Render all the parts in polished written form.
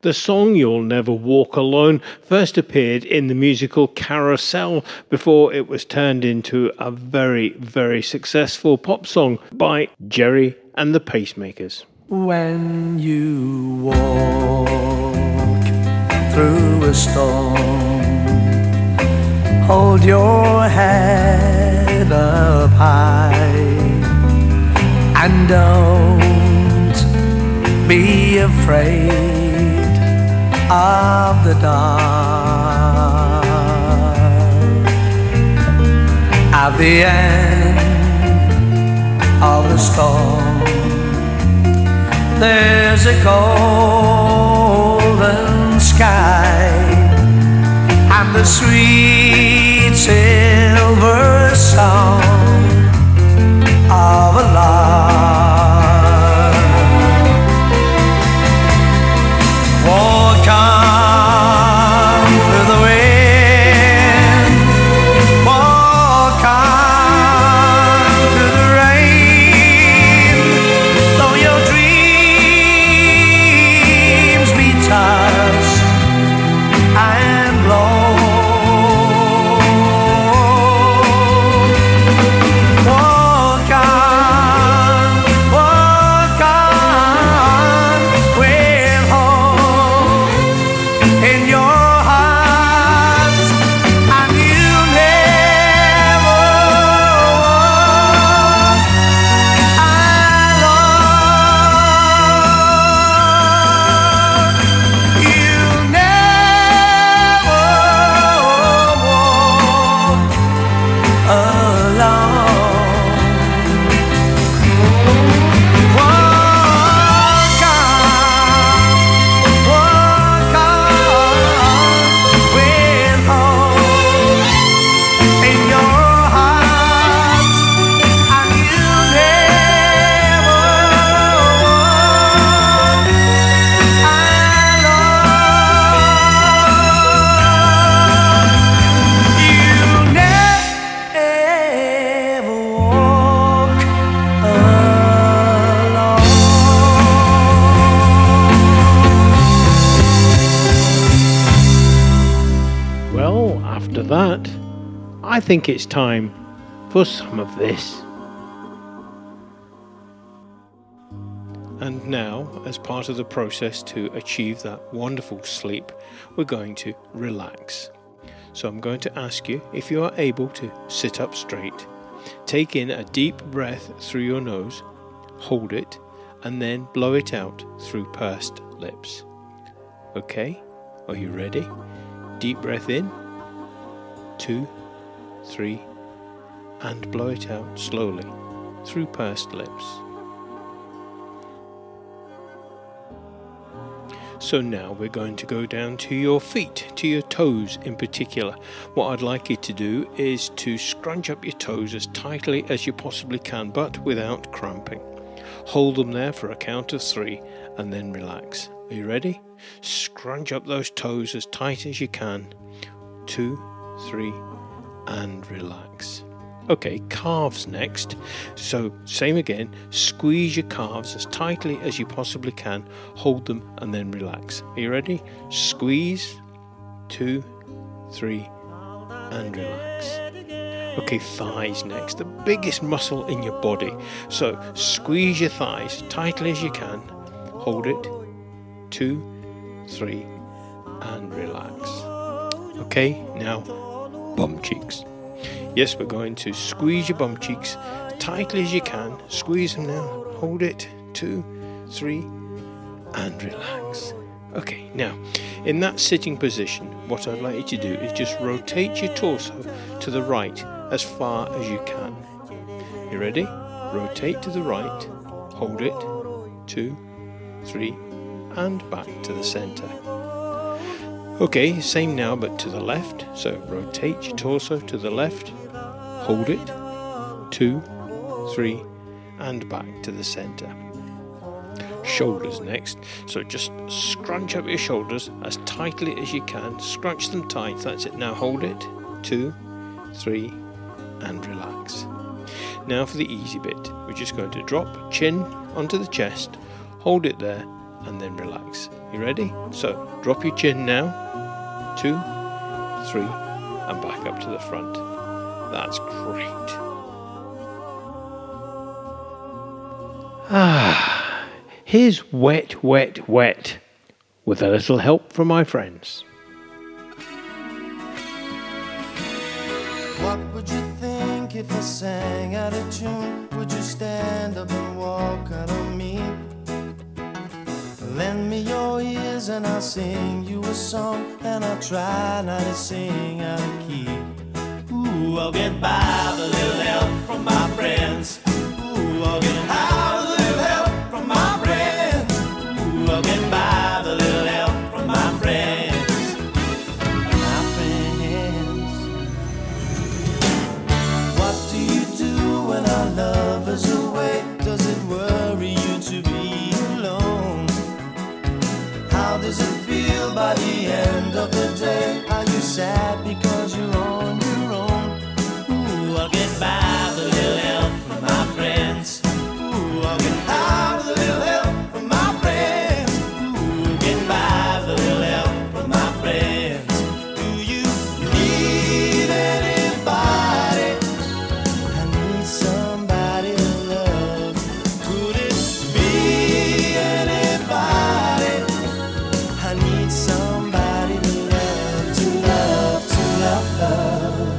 The song You'll Never Walk Alone first appeared in the musical Carousel before it was turned into a very, very successful pop song by Jerry and the Pacemakers. When you walk through a storm, hold your head up high and don't be afraid of the dark. At the end of the storm, there's a golden sky and the sweet silver song of a lark. Walk on through the wind, walk on through the rain, though your dreams be tossed and blown. Walk on with hope in your heart, and you'll never walk alone. You'll never walk alone. Walk on with hope in your heart, and you'll never walk alone. You'll never walk alone. Well, after that, I think it's time for some of this. And now, as part of the process to achieve that wonderful sleep, we're going to relax. So I'm going to ask you if you are able to sit up straight, take in a deep breath through your nose, hold it, and then blow it out through pursed lips. Okay, are you ready? Deep breath in, 2, 3, and blow it out slowly through pursed lips. So now we're going to go down to your feet, to your toes in particular. What I'd like you to do is to scrunch up your toes as tightly as you possibly can, but without cramping. Hold them there for a count of 3 and then relax. Are you ready? Scrunch up those toes as tight as you can. 2, 3, and relax. Okay, calves next. So same again, squeeze your calves as tightly as you possibly can, hold them and then relax. Are you ready? Squeeze, 2, 3, and relax. Okay, thighs next, the biggest muscle in your body. So squeeze your thighs tightly as you can, hold it, 2, 3, and relax. Okay, now bum cheeks. Yes, we're going to squeeze your bum cheeks tightly as you can. Squeeze them now. Hold it. 2, 3, and relax. Okay, now, in that sitting position, what I'd like you to do is just rotate your torso to the right as far as you can. You ready? Rotate to the right. Hold it. 2, 3, and back to the center. Okay, same now, but to the left. So rotate your torso to the left. Hold it, 2, 3, and back to the center. Shoulders next. So just scrunch up your shoulders as tightly as you can. Scrunch them tight. That's it. Now hold it, 2, 3, and relax. Now for the easy bit. We're just going to drop chin onto the chest. Hold it there and then relax. You ready? So drop your chin now. 2, 3, and back up to the front. That's great. Here's Wet, Wet, Wet, with a little help from my friends. What would you think if I sang out of tune? Would you stand up and walk out on me? Lend me your ears and I'll sing you a song, and I'll try not to sing out of key. Ooh, I'll get by with a little help from my friends. Ooh, I'll get high with a little help from my friends. Ooh, I'll get by with a little help from my friends. My friends. What do you do when our love is away? Does it worry you to be alone? How does it feel by the end of the day? Are you sad because you're on your own? Ooh, I'll get by with a little help from my friends. Ooh, I'll get high with a little help from my friends. Ooh, get by with a little help from my friends. Do you need anybody? I need somebody to love. Could it be anybody? I need somebody to love, to love, to love.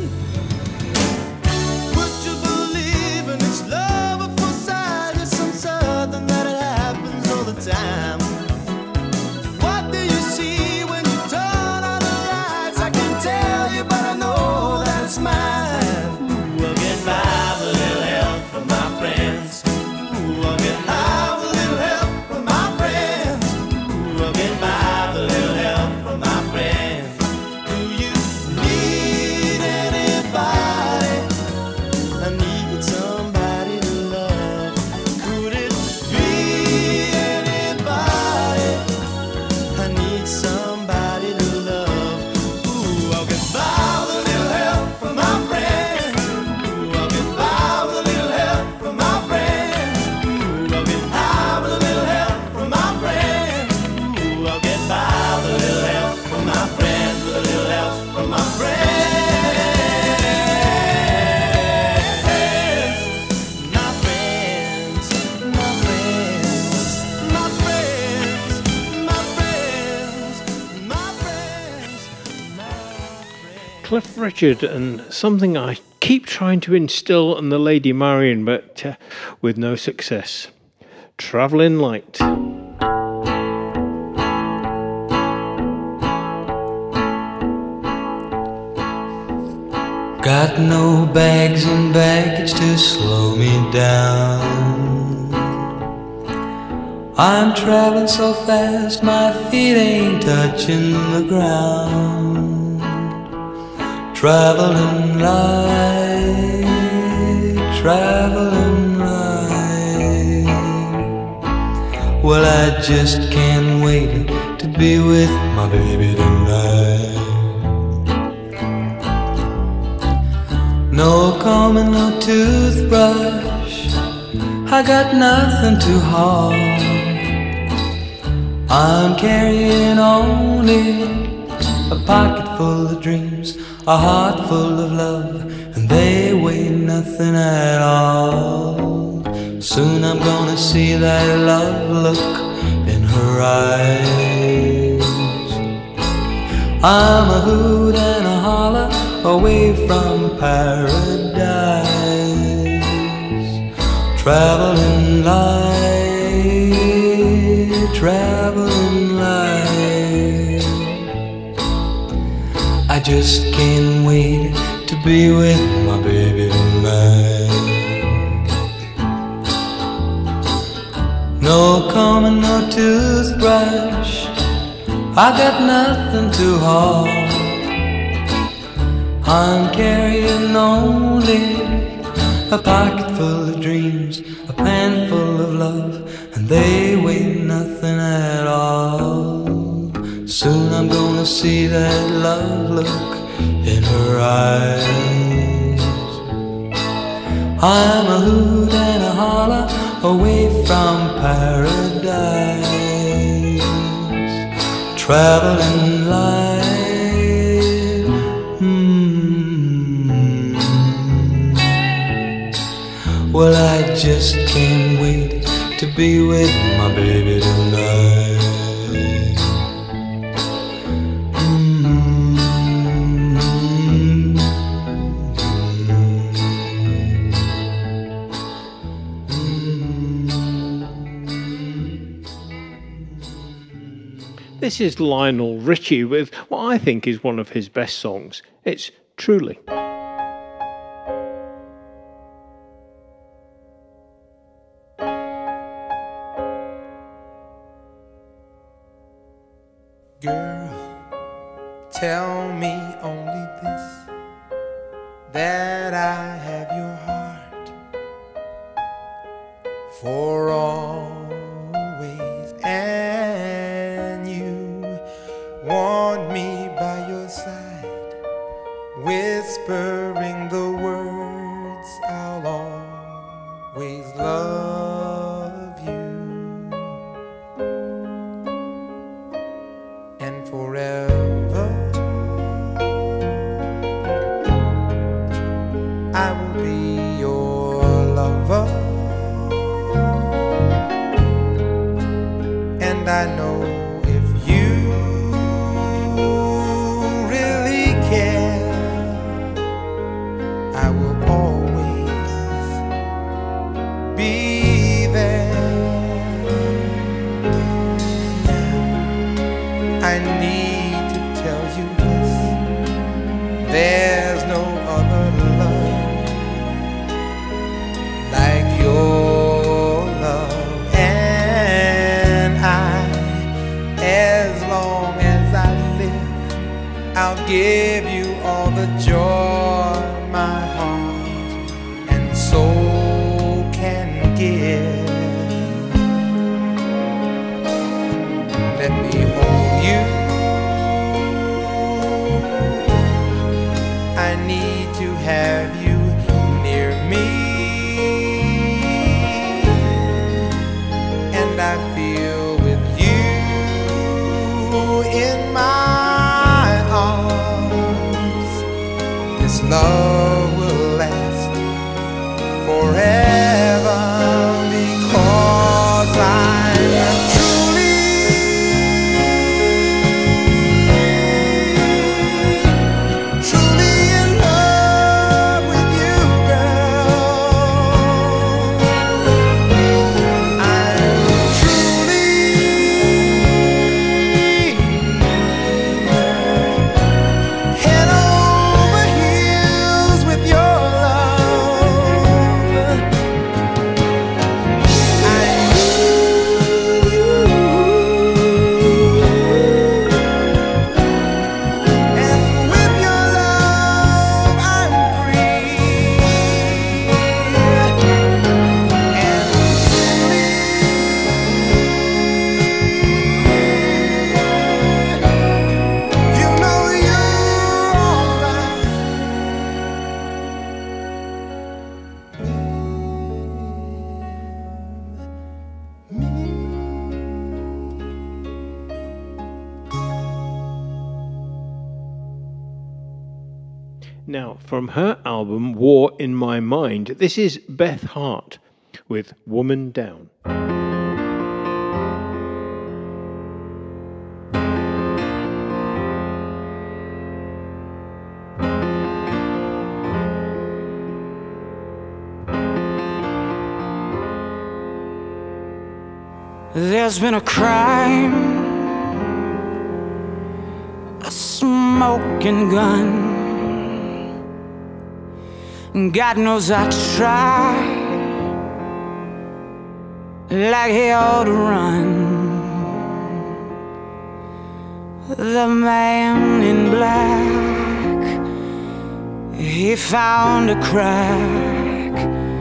Would you believe in this love at first sight? It's some something that it happens all the time. What do you see when you turn on the lights? I can't tell you, but I know that it's mine. Ooh, I'll get by with a little help from my friends. Ooh, I'll get high with a little help from my friends. Ooh, I'll get by with a little help from my friends. Do you need anybody? I need somebody to love. Could it be anybody? I need somebody to love. Ooh, I'll get by with a little help from my friends. Ooh, I'll get by with a little help from my friends. Ooh, I'll get high with a little help from my friends. Ooh, I'll get by with a little help from my friends, with a little help from my friends. My friends, my friends, my friends, my friends, my friends, my friends. Cliff Richard, and something I keep trying to instill in the Lady Marion, but with no success. Travelling Light. Got no bags and baggage to slow me down. I'm traveling so fast my feet ain't touching the ground. Traveling light, traveling light. Well, I just can't wait to be with my baby tonight. No comb and no toothbrush, I got nothing to haul. I'm carrying only a pocket full of dreams, a heart full of love, and they weigh nothing at all. Soon I'm gonna see that love look in her eyes. I'm a hoot and a holler away from paradise. Traveling light, traveling light. I just can't wait to be with my baby tonight. No comb and no toothbrush, I got nothing to haul. I'm carrying only a pocket full of dreams, a pan full of love, and they weigh nothing at all. Soon I'm gonna see that love look in her eyes. I'm a hoot and a holler away from paradise. traveling light. Well, I just can't wait to be with my baby tonight. This is Lionel Richie with what I think is one of his best songs. It's Truly. Girl, tell me only this, that I have your heart for always, and you want me by your side, whispering the words, I'll always love you. And forever I will be your lover, and I know if you really care, I will always be there. I need to tell you this, there's no other love like your love, and as long as I live, I'll give you all the joy my heart and soul can give. Let me hold you, I need to have you near me, and I feel with you in my arms, this love will last forever, because I'm truly in love with you, girl. I'm truly head over heels with your love. I need you, and with your love I'm free, and truly you know you're alright. Now, from her album War in My Mind, this is Beth Hart with Woman Down. There's been a crime, a smoking gun. God knows I tried like hell to run. The man in black, he found a crack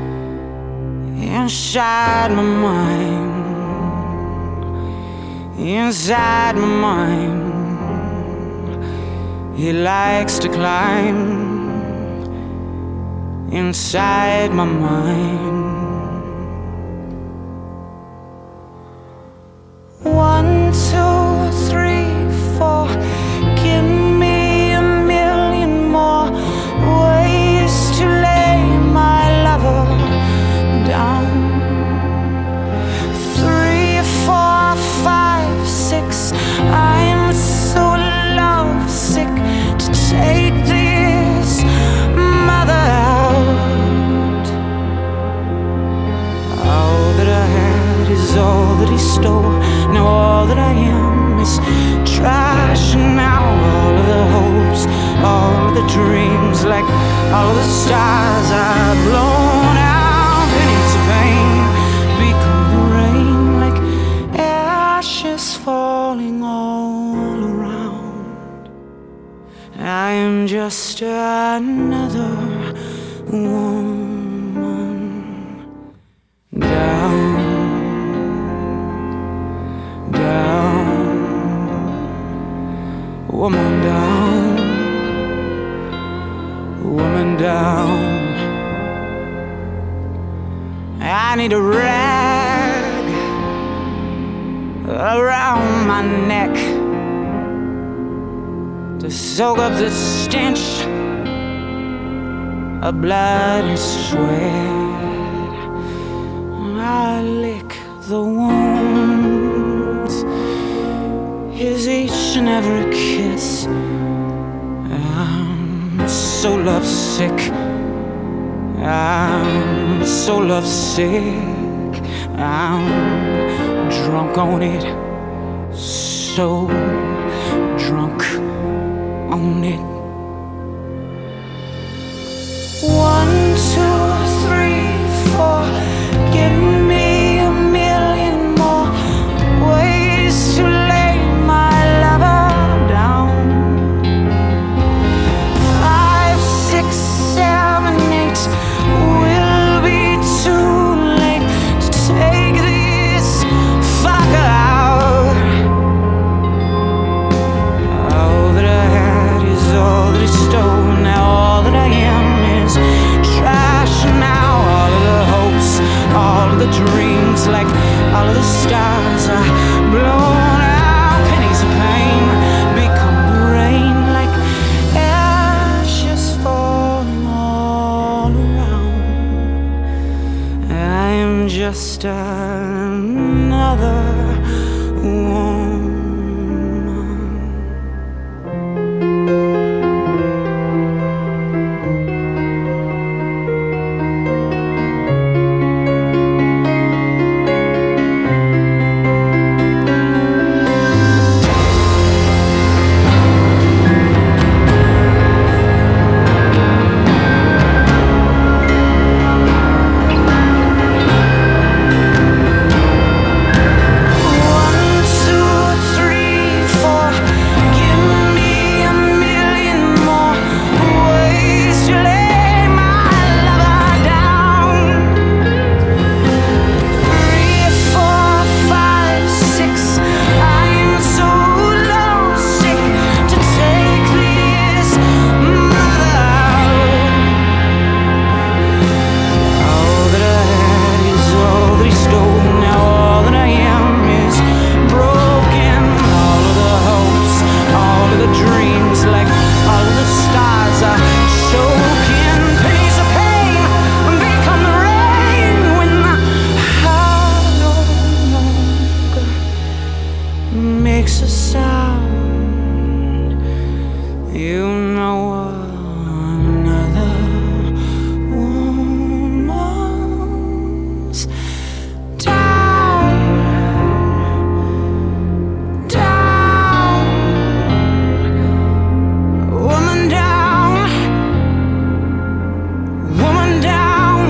inside my mind. Inside my mind, he likes to climb inside my mind. 1, 2, 3, falling all around. I am just another woman down, down, woman down, woman down. I need a rag around my neck to soak up the stench of blood and sweat. I lick the wounds, his each and every kiss. I'm so lovesick, I'm so lovesick, I'm drunk on it, so drunk on it. 1, 2, 3, 4, give me a million more ways to lay my lover down. 5, 6, 7, 8 will be too late to take this fucker out. All that I had is all that is stolen. Now all that I am is trash. Now all of the hopes, all of the dreams, like all of the stars are blown out. Pennies of pain become the rain, like ashes falling all around. I am just another woman. Makes a sound, you know, another woman's down, down, woman down, woman down.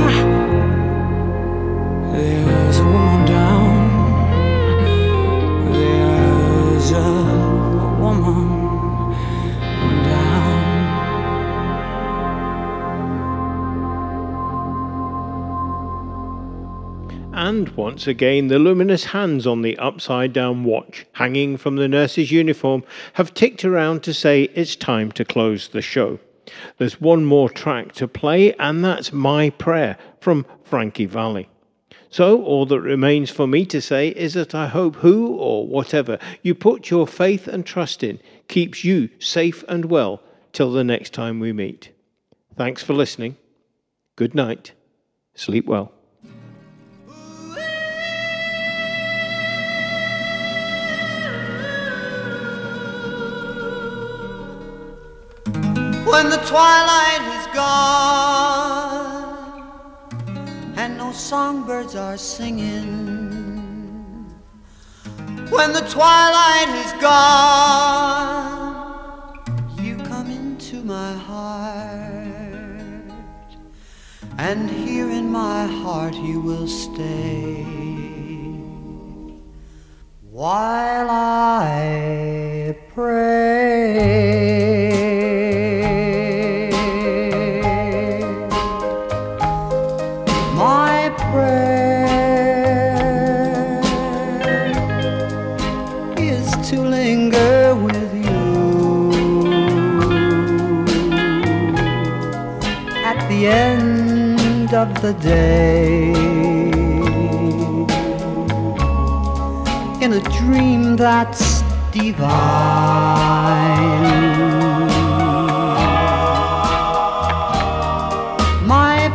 There's a woman down. There's a woman down. And once again, the luminous hands on the upside-down watch hanging from the nurse's uniform have ticked around to say it's time to close the show. There's one more track to play, and that's My Prayer from Frankie Valli. So all that remains for me to say is that I hope who or whatever you put your faith and trust in keeps you safe and well till the next time we meet. Thanks for listening. Good night. Sleep well. When the twilight is gone and no songbirds are singing, when the twilight is gone, you come into my heart, and here in my heart you will stay. while I pray. My prayer is to linger with you at the end of the day, in a dream that's divine. My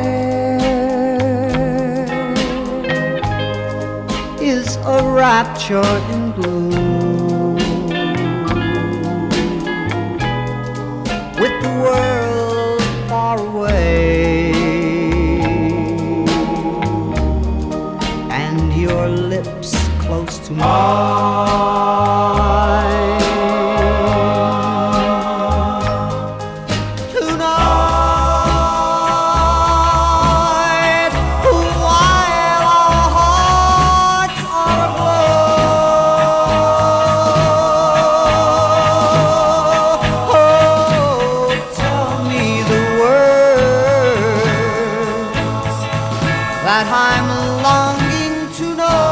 prayer is a rapture in blue, with the world far away and your lips close to mine. Tonight, while our hearts are aglow, oh, tell me the words that I'm longing to know.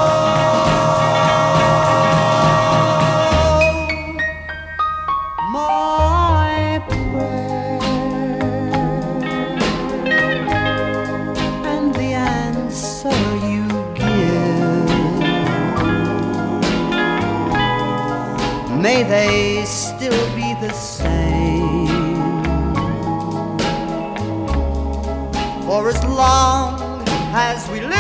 My prayer and the answer you give, may they still be the same, for as long as we live